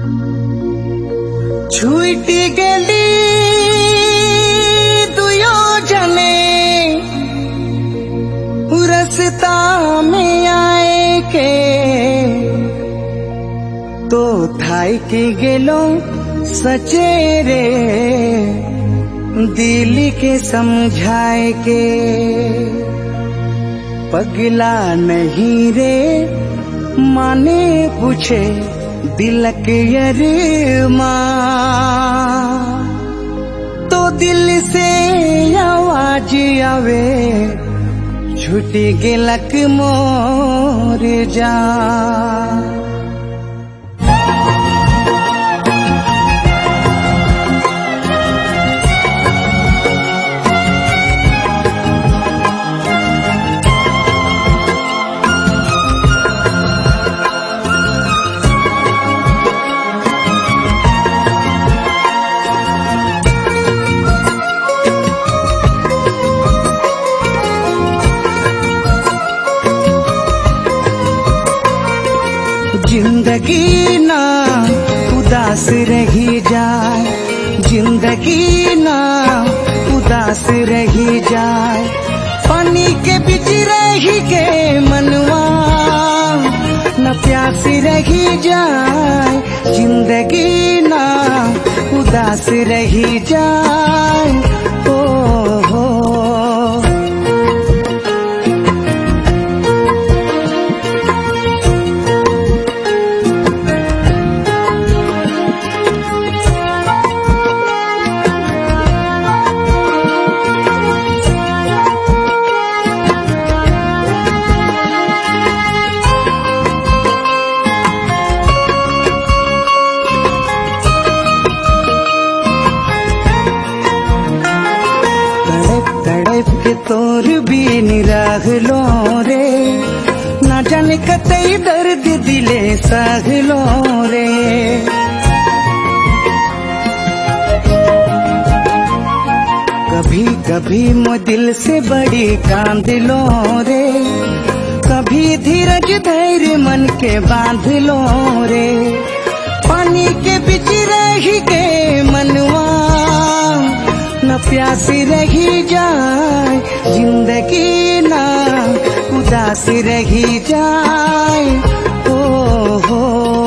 छूटी गेली दुयो जने रस्ता में आए के तो थाई के गेलो सचेरे दिल के समझाए के पगला नहीं रे माने पूछे दिलक यरमा तो दिल से आवाज आवे छूटी गेलक मोर जान। जिंदगी ना उदास रही जाए, जिंदगी ना उदास रही जाए, पानी के बीच रही के मनवा न प्यास रही जाए, जिंदगी ना उदास रही जाए। ओ हो के तोर भी निराह लो रे, ना जाने कतई दर्द दिले साह लो रे। कभी कभी मो दिल से बड़ी कांद लो रे, कभी धीरज धैर्य मन के बांध लो रे। पानी के बीच रही के मनवा न प्यास रही जाए, जिंदगी ना उदास रही जाए। ओ हो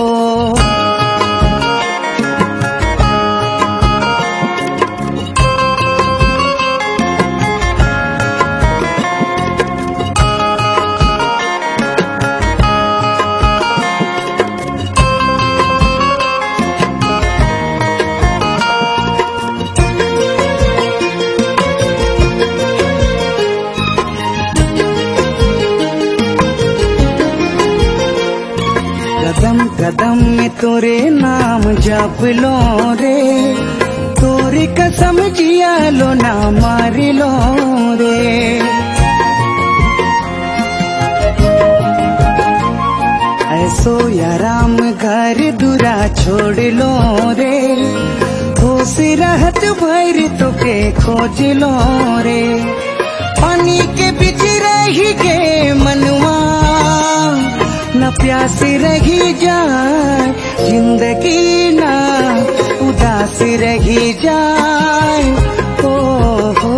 कदम कदम में तोरे नाम जप लो रे, तोरी कसम जिया लो ना मार लो रे। ऐसो या राम घर दूरा छोड़ लो रे, होश रहत भैर तो के खोज लो रे। पानी के बीच रही के मनवा न प्यास रही जाए, जिंदगी ना उदास रही जाए। ओ हो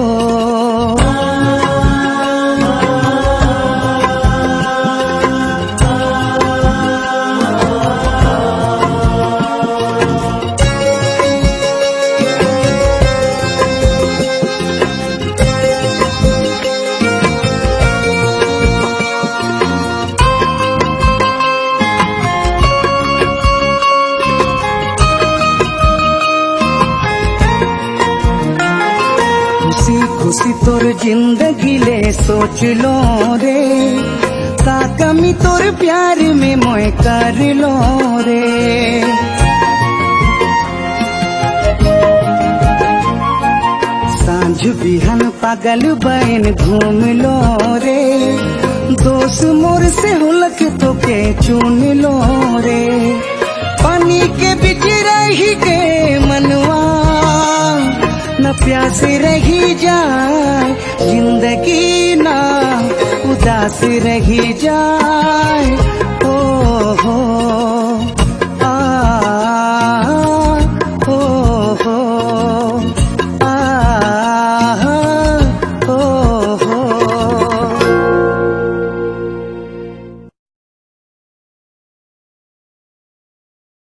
खुशी तोर जिंदगी ले सोच लो रे, का कमी तोर प्यार में मोए कर लो रे। सांझ बिहन पागल बन घूम लो रे, दोस्त मोर से हुलक तो के चुन लो रे। पानी के बीच रही के मनवा न प्यास रही जाए, जिंदगी ना उदास रही जाए।